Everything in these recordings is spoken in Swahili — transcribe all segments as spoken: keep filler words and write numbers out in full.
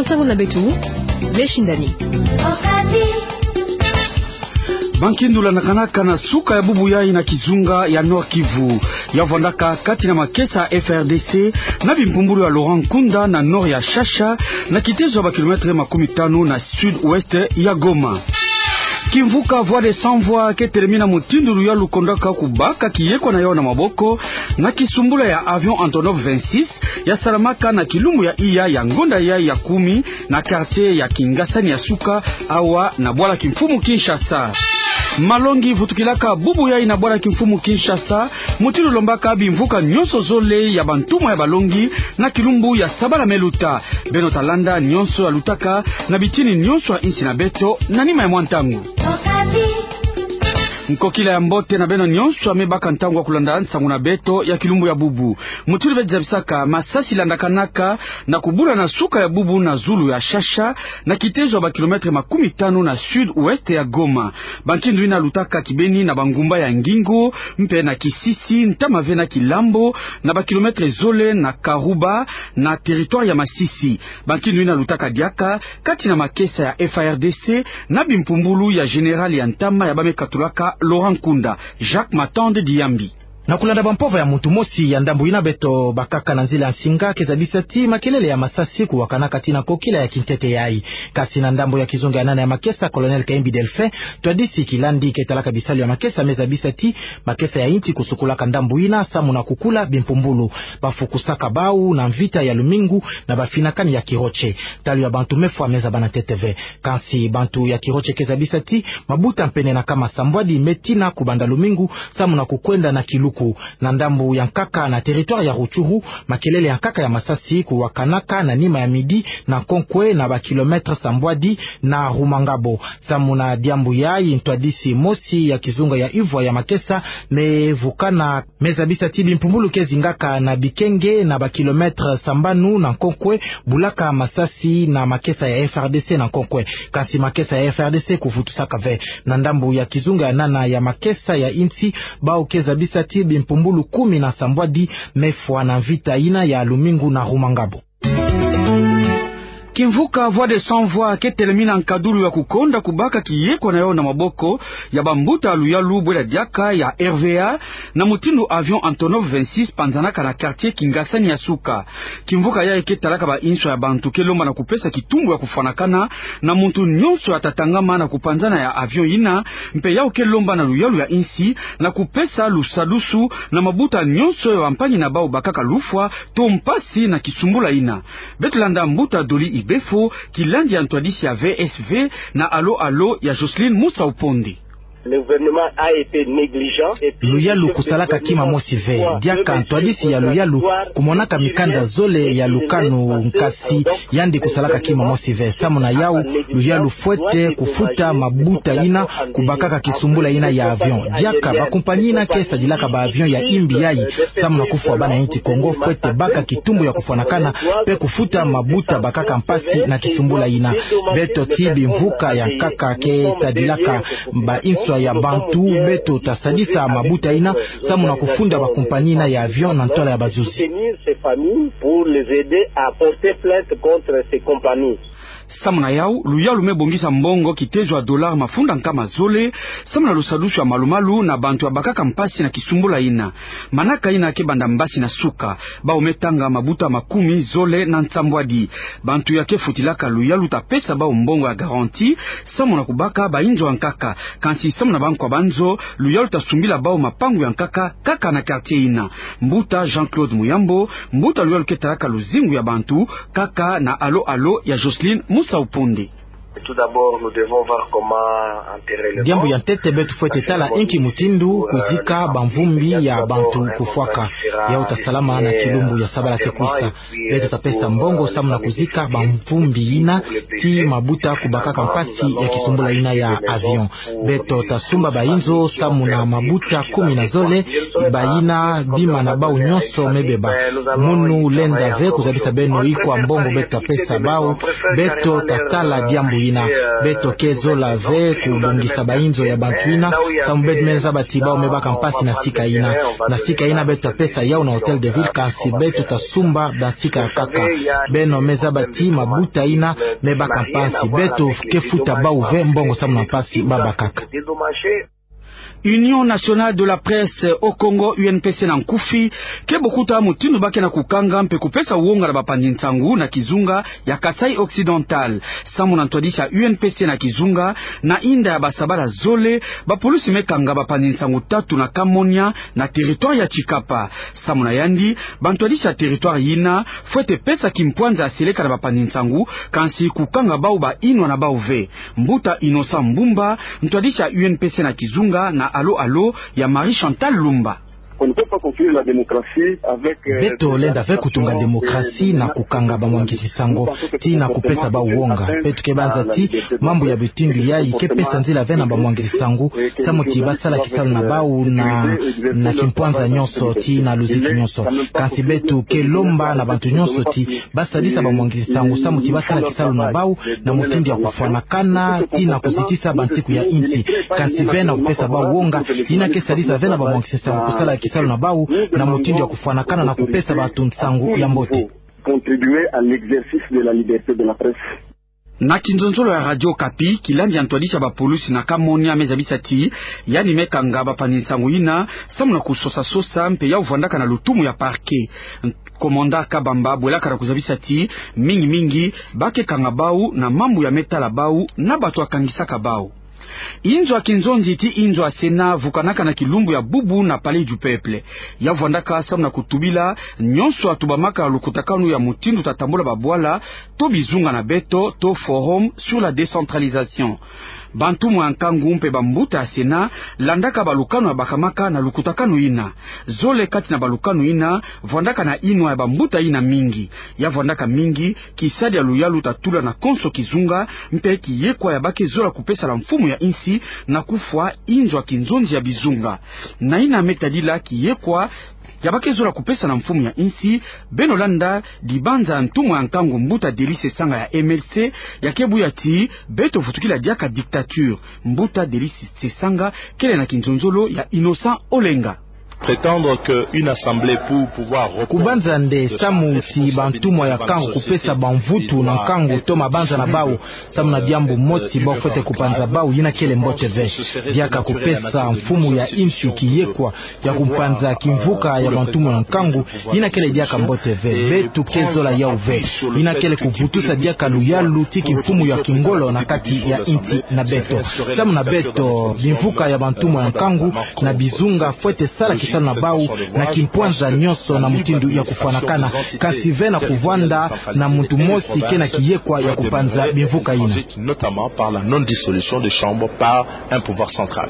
Sango na betu leshindani Bankindula na kanaka na suka ya bubu yai na kizunga ya Nord Kivu ya vandaka kati na makesa F R D C na bimpumbulu ya Laurent Nkunda na Nord ya Shasha na kitezo ba kilometre makumi tano na sud-ouest ya Goma. Kimvuka voie de sans voix ke termina mutindulu ya lukondaka kubaka kiyekwa na yao na maboko na kisumbula ya avion Antonov vingt-six ya Saramaka na kilumbu ya iya ya ngonda ya ya kumi na quartier ya Kingasani ya suka awa na bwala kimfumu Kinshasa. Malongi vutukilaka bubu ya ina bwala kimfumu Kinshasa mutilu lombaka bimvuka nyonso zole ya bantumo ya balongi na kilumbu ya Sabala Meluta Beno Talanda nyonso ya lutaka na bitini nyonso ya insi na beto na nima ya mwantangu Mkokila ya mbote na beno nyonso amebaka ntangu wa kulanda nsangu na beto ya kilumbu ya bubu. Mutilu bezi bisaka masasi landakanaka na kubura na suka ya bubu na zulu ya Shasha na kitezo ba kilometre makumi tano na sud-ouest ya Goma. Bankindu ina lutaka kibeni na bangumba ya Ngingo, mpe na Kisisi, ntamave na Kilambo na ba kilometre zole na Karuba na territoire ya Masisi. Bankindu ina lutaka diaka kati na makesa ya F R D C na bimpumbulu ya general ya ntama ya bame katulaka Laurent Nkunda, Jacques Matande Diambi. Na kulanda bampova ya mutu mosi ya ndambu ina beto bakaka na nzila nsinga kezabisati makelele ya masasi kuwakana katina kokila ya kintete yai kasi na ndambu ya kizunga ya nana ya makesa Colonel Kaimbi Delphin tuadisi kilandi ketalaka bisali ya makesa mezabisati makesa ya inti kusukulaka ndambu ina samu na kukula bimpumbulu bafukusaka bau na mvita ya lumingu na bafinakani ya kiroche tali ya bantu mefwa meza bana T T V kansi bantu ya kiroche kezabisati mabuta mpene na kama sambwadi metina kubanda lumingu samu na kukwenda na kiluku na ndambu ya nkaka na territoire ya Ruchuru makelele ya nkaka ya masasi kuwakanaka na nima ya midi na Konkwe na ba kilometre sambwadi na Rumangabo samu na diambu yai ntwadisi mosi ya kizunga ya Ivwa ya makesa mevukana mezabisa tibi mpumbulu kezingaka na Bikenge na ba kilometre sambanu na Konkwe bulaka masasi na makesa ya F R D C na Konkwe kasi makesa ya F R D C kufutusaka ve na ndambu ya kizunga ya nana ya makesa ya insi bao kezabisa tibi mpumbulu kumi na sambwadi mefwa na vita ina ya lumingu na Rumangabo. Kimvuka voie de sans voix ke telemina nkadulu ya kukonda kubaka kiyekwa na yao na maboko ya bambuta aluyalu bwela diaka ya R V A na mutindu avion Antonov vingt-six panzanaka na quartier Kingasani ya suka. Kimvuka ya eke talaka ba inso ya bantu kelomba na kupesa kitumbu ya kufanakana na muntu nyonso ya tatangama na kupanzana ya avion ina mpe yao kelomba na luyalu ya insi na kupesa lusadusu na mabuta nyonso ya wampani na bao bakaka lufwa to mpasi na kisumbula ina. Betlanda mbuta doli Befo kilandi ya ntwadisi ya V S V na alo alo ya Jocelyne Moussa Upondi. Le gouvernement a été négligent et puis luyalu kusalaka kima mosi ve diaka ntwadisi ya luyalu kumonaka mikanda zole ya lukanu nkasi yandi kusalaka kima mosi ve samu na yau luyalu fuete kufuta mabuta ina kubakaka kisumbula ina ya avion diaka bakumpanyi na kesa dilaka ba avion ya imbi yai samu na kufu bana inti Kongo fuete baka kitumbu ya kufanakana pe kufuta mabuta bakaka mpasi na kisumbula ina beto tibi mvuka ya kaka ke tadilaka ba inswa ya bantu beto tasadisa mabuta ina samu na kufunda ba kompanyina ya avion na ntola ya bazuzi pour les aider à porter plainte contre ces compagnies. Samuna yao luyalu mebongisa mbongo kitezo ya dolar mafunda nkama zole samuna lusadusu ya malumalu na bantu ya bakaka mpasi na kisumbula ina manaka ina ke banda mbasi na suka ba umetanga mabuta makumi zole na nsambwadi bantu ya ke futilaka luyalu tapesa ba mbongo ya garanti samuna kubaka ba injo nkaka kansi samuna banko banzo luyalu tasumbila ba mapangu ya nkaka kaka na quartier ina mbuta Jean-Claude Muyambo mbuta luyalu ke talaka luzingu ya bantu kaka na alo alo ya Jocelyne Moussa Upondi. Tout d'abord, nous devons voir comment enterrer le diambu ya ntete betu fuete tala inki mutindu kuzika bamvumbi ya bantu kufuaka ya utasalama na kilumbu ya sabala tekuisa betu tapesa mbongo samu na kuzika bamvumbi ina ti mabuta kubakaka mpasi ya kisumbula ina ya avion beto tasumba bainzo samu na mabuta kumi na zole baina bima na bau nyonso mebeba munu lenda ve kuzabisa beno iko mbongo betu tapesa bau beto tatala diambu ina beto kezo la ve kulongisa bainzo ya bantu ina samu beto meza batiba umebaka mpasi na sika ina na sika ina beto pesa yao na hotel de ville kansi beto tasumba da sika kaka beno meza bati mabuta ina mebaka mpasi beto kefuta ba uve mbongo samu na mpasi baba kaka. Union nationale de la presse au Congo U N P C na nkufi ke bokuta mutindo bake na kukanga mpe kupesa uonga na bapandi nsangu na kizunga ya Kasai Occidental samu na ntwadisha U N P C na kizunga na inda ya basabala zole bapolisi mekanga bapandi nsangu tatu na Kamonia na territoire ya Chikapa samu na yandi bantwadisha territoire yina fuete pesa kimpwanza aseleka na bapandi nsangu kansi kukanga bau ba inwa na bau ve mbuta Inosa Mbumba ntwadisha U N P C na kizunga na Allo Allo ya Marie Chantal Lumba. On ne peut pas construire la démocratie avec beto lenda ve kutunga demokrasi na kukanga ba mwangisi sango ti na kupesa ba uonga beto ke banza ti mambo ya bitindu ya ike pesa nzila ve na ba mwangisi sango samuti basala kisalu na bau na na kimpwanza nyonso ti na luziki nyonso kansi beto ke lomba na bantu nyonso ti basalisa ba mwangisi sango samuti basala kisalu na bau na mutindi ya kufana kana ti na kusitisa bansiku ya inti kansi ve na kupesa ba uonga ina ke salisa ve na ba mwangisi sango kusala kisalu na bau na mutindo ya kufanakana na kupesa batu nsangu ya mbote contribuer à l'exercice de la liberté de la presse. Na kinzonzolo ya Radio Kapi kilandi antwadisha ba polisi na Kamonia mezabisati yani mekanga bapandi nsangu ina samu na kusosa sosa mpe ya uvandaka na lutumu ya parke komanda Kabamba bwelaka na kuzabisati mingi mingi bake kanga bau na mambu ya metala bau na batu akangisaka bau. Inzo akinzonzi ti inzo asena vukanaka na kilumbu ya bubu na Palais du Peuple ya vwandaka samu na kutubila nyonso atubamaka lukutakanu ya mutindu tatambola babwala to bizunga na beto to forum sur la décentralisation bantu mwankangu mpe bambuta asena landaka balukanu ya bakamaka na lukutakanu ina zole kati na balukanu ina vwandaka na inwa ya bambuta ina mingi ya vwandaka mingi kisadi ya luyalu tatula na konso kizunga mpe kiyekwa ya bake zola kupesa la mfumu ya insi na kufwa inzo akinzonzi ya bizunga na ina metadila kiyekwa yabake zola kupesa na mfumu ya insi benolanda dibanza ntumu ya nkangu mbuta Delice Sanga ya M L C ya kebu ya ti beto futukila diaka dictature mbuta Delice Sanga kele na kinzonzolo ya Innocent Olenga. Prétendre que une assemblée pour pouvoir kubanza nde samu si bantumwa ya kangu kupesa bamvutu na kangu to mabanza na bau samu na diambu moti bao fote kupanza bau yina kele mbote ve diaka kupesa mfumu ya inchi kiyekwa ya kupanza kimvuka ya bantumwa na kangu yina kele diaka mbote ve betu kezola ya uve yina kele kuvutusa diaka luyalu tiki mfumu ya kingolo na kati ya inchi na beto samu na beto bimvuka ya bantumwa na kangu na bizunga fote sala na bau na kimpwanza nyonso na mutindu ya kufanakana kasi vena kuvanda na muntu mosi kena kiyekwa ya kupanza bimvuka ina notamment par la non dissolution de chambre par un pouvoir central.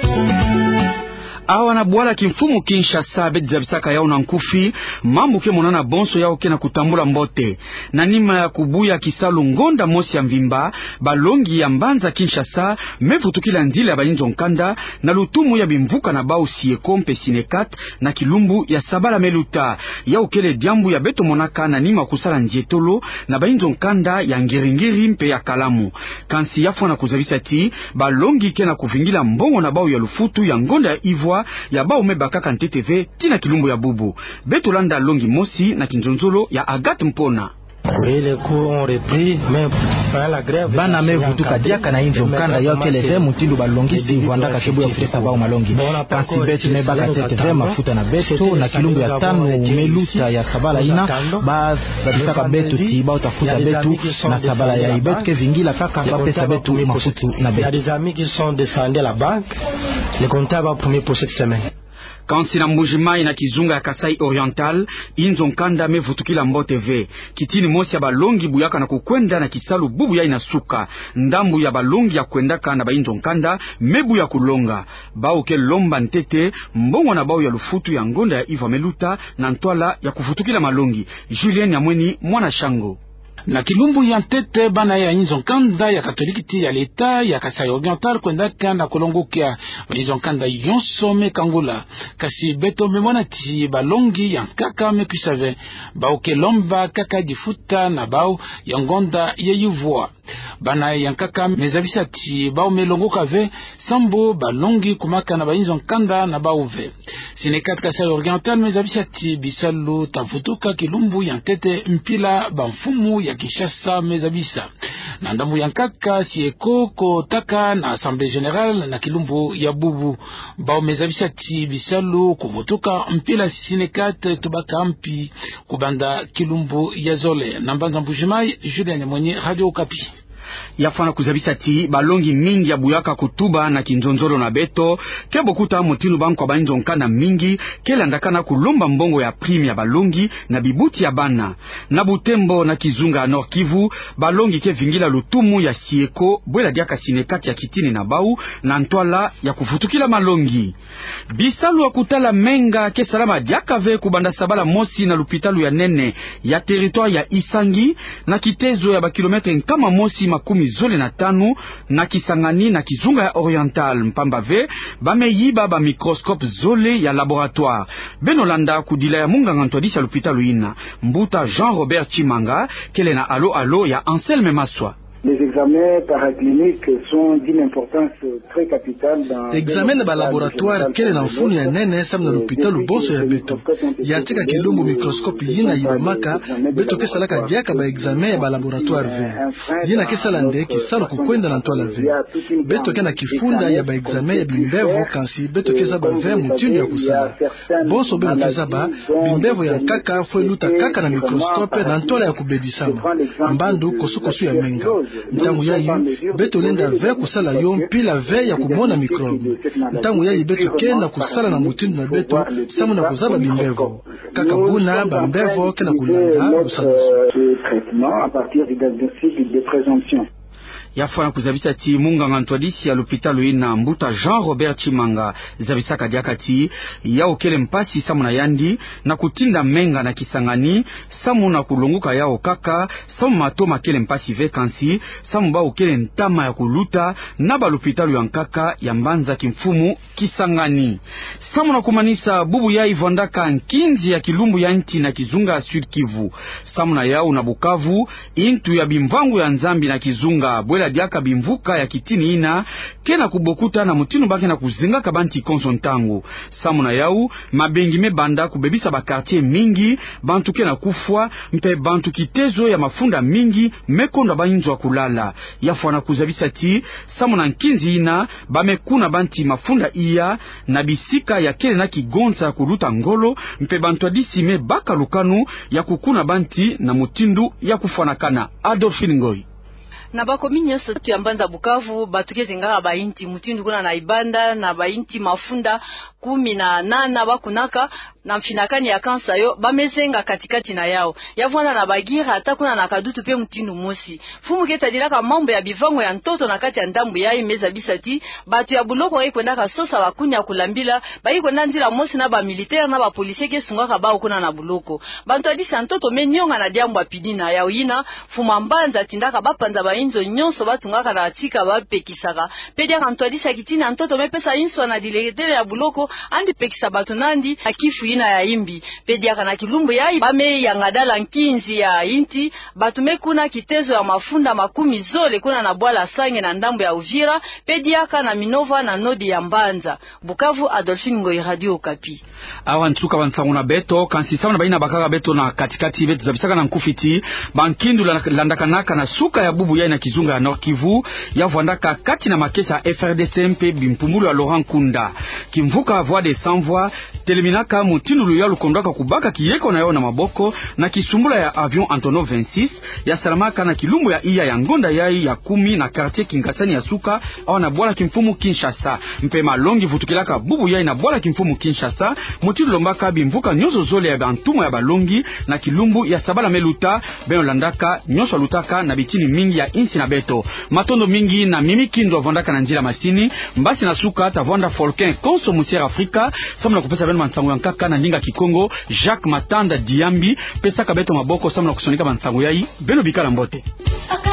Awa na bwala kimfumu Kinshasa beti zabisaka yao na nkufi mambu ke monana bonso yao ke na kutambula mbote na nima ya kubuya kisalu ngonda mosi ya mvimba balongi ya mbanza Kinshasa mevutukila ndile ya balinzo nkanda na lutumu ya bimvuka na bao siekompe sinekat na kilumbu ya sabala meluta yao kele diambu ya beto monaka na nima kusala njetolo na balinzo nkanda ya ngiringiri mpe ya kalamu kansi yafo na kuzabisati balongi ke na kuvingila mbongo na bao ya lufutu ya ngonda ya Ivoire ya bao mebakaka N T T V tina kilumbu ya bubu beto landa longi mosi na kinzonzolo ya Agathe Mpona. Bana mevutuka diaka na inzo nkanda yao kele ve mutindu balongisi vwandaka kebu ya kutesa bao malongi kansi betu mebaka tete ve mafuta na beto na kilumbu ya tano meluta ya sabala ina ba zadisaka betu ti bao tafuta betu na sabala ya ibetu ke vingila kaka ba pesa betu mafutu na betu. Il y a des amis qui sont descendus à la banque, les comptables va premier pour cette semaine. Kansi na mbujimai na kizunga ya Kasai Oriental inzo nkanda mevutukila mbote ve kitini mosi ya balongi buyaka na kukwenda na kisalu bubu ya inasuka ndambu ya balongi ya kwendaka na ba inzo nkanda mebu ya kulonga bao ke lomba ntete mbongo na bao ya lufutu ya ngonda ya Iva Meluta na ntwala ya kufutukila malongi Julien Yamweni mwana shango. Na kilumbu ya ntete bana ya inzo nkanda ya katoliki ti ya leta ya Kasai Oriental kwendaka na kolongokia inzo nkanda yonso mekangula kasi beto memona ti balongi ya kaka mekwisave bao ke lomba kaka difuta na bao ya ngonda ya Ivoire bana yankaka mezabisati bao melongoka ve sambo balongi kumaka na bainzo nkanda na bauve sinekat Kasai Oriental mezabisati bisalu tafutuka kilumbu yantete mpila bamfumu ya Kinshasa mezabisa na ndambu yankaka sieko kotaka na Assemblée Générale na kilumbu ya bubu bao mezabisati bisalu kuvutuka mpila sinekat tubaka mpi kubanda kilumbu ya zole na mbanza mbujimai Julien Mwenye Radio Okapi. Yafana kuzabisati balongi mingi ya buyaka kutuba na kinzonzolo na beto kebo kuta mutinu banko bainzo nkana mingi kela ndakana kulomba mbongo ya prime ya balongi na bibuti ya bana na Butembo na Kizunga Nord Kivu balongi ke vingila lutumu ya sieko bwela diaka sinekati ya kitini na bau na ntwala ya kufutukila malongi bisalu wa kutala menga ke salama diaka ve kubanda sabala mosi na lupitalu ya nene ya territoire ya Isangi na kitezo ya bakilometre nkama mosi makumi zole na tanu na Kisangani na Kizunga ya Oriental mpamba ve bameyiba ba microscope zole ya laboratoire benolanda kudila ya munganga ntwadisha lupitalu ina mbuta Jean Robert Chimanga kele na alo alo ya Anselme Maswa. Les examens paracliniques sont d'une importance très capitale dans examen na laboratoire kele na mfunu ya nene samna l'hôpital boso ya beto yatika kilumbu microscope yina yibamaka beto kesalaka diaka ba examen ba laboratoire ve yina kesala nde kisalo kukwenda na ntola ve beto kena kifunda ya ba examen ya bimbevo kansi beto keza ba ve mutindo ya kusala boso be keza ba bimbevo ya kaka fo luta kaka na microscope na ntola ya kubedisama mbandu kosukosu ya menga ntangu yayi beto lenda ve kusala yo mpila ve ya kumona mikrobe ntangu yayi beto kenda kusala na mutindu na beto samu na kuzaba bimbevo kaka buna bambevo kena kulanda usalusu traitement à partir du diagnostic de présomption. Yafana kuzabisa ti munganga ntwadisi ya lupitalo ina mbuta Jean Robert Chimanga zabisa kadiakati ya okele mpasi samu na yandi na kutinda menga na Kisangani samu na kulunguka yao kaka samu matoma kele mpasi vacancy samu ba okele ntama ya kuluta na ba lupitalo ya nkaka ya mbanza kimfumu Kisangani samu na kumanisa bubu ya ivandaka nkinzi ya kilumbu ya nti na Kizunga Sud Kivu samu na yao na Bukavu intu ya bimvangu ya Nzambi na Kizunga la diaka bimvuka ya kitini ina kena kubokuta na mutinu bake na kuzinga kabanti konsontango samu na yau mabengi me banda kubebisa ba quartier mingi bantu kena kufwa mpe bantu kitezo ya mafunda mingi mekonda bainzo kulala yafwana kuzabisa ti samu na nkinzi ina bamekuna banti mafunda iya na bisika ya kele na kigonza kuluta ngolo mpe bantu adisi me baka lukanu ya kukuna banti na mutindu ya kufanakana. Adolphine Ngoi na bakomi nyonso tu ya Mbanza Bukavu batuke ngaka bainti mutindu kuna na ibanda na bainti mafunda kumi na nana bakunaka na mfinakani ya kansa yo bamezenga katikati na yao yavwana na bagira hata kuna na kadutu pe mutindu mosi fumu keta dilaka mambo ya bivango ya ntoto na kati ya ndambu yayi meza bisati batu ya buloko yai kwenda kasosa bakunya kulambila bayi kwenda ndila mosi na ba militaire na ba policier ke sungaka ba kuna na buloko bantu adisa ntoto menyonga na diambo apidina yao yina fuma Mbanza tindaka bapanza ba inzo nyonso batungaka na atika bapekisaka pedia kanto adisa kitina ntoto mepesa inso na dilegetele ya buloko andi pekisa batu nandi akifu ina ya imbi pedia kana kilumbu yayi bame yangadala nkinzi ya inti batu mekuna kitezo ya mafunda makumi zole kuna na bwala sange na ndambo ya Uvira pedia kana Minova na nodi ya Mbanza. Bukavu, Adolphine Ngoi, Radio Okapi. Awa ntuka bansangu na beto kansi samu na baina bakaka beto na katikati beto zabisaka na nkufiti bankindu landakanaka na suka ya bubu ya na Kizunga ya Nord Kivu ya vwandaka kati na makesa F R D C M P bimpumulu ya Laurent Kunda kimvuka voix de sans voix teleminaka mutinulu ya lukondaka kubaka kiyeko na yao na maboko na kisumbula ya avion Antonov vingt-six ya salamaka na kilumbu ya iya ya ngonda yai ya kumi na quartier Kingasani ya suka au na bwala kimfumu Kinshasa mpe malongi vutukilaka bubu yai na bwala kimfumu Kinshasa mutinulu lombaka bimvuka nyozo zole ya bantumo ya balongi na kilumbu ya sabala meluta beno landaka nyoso lutaka na bitini mingi ya insi na beto matondo mingi na mimi kindo vondaka na njila masini mbasi na suka tavonda Folquin konso musiera Afrika samuna kupesa beno mansango yankaka na ndinga Kikongo Jacques Matanda Diambi pesa kabeto maboko samuna kusonika mansango yai beno bikala mbote.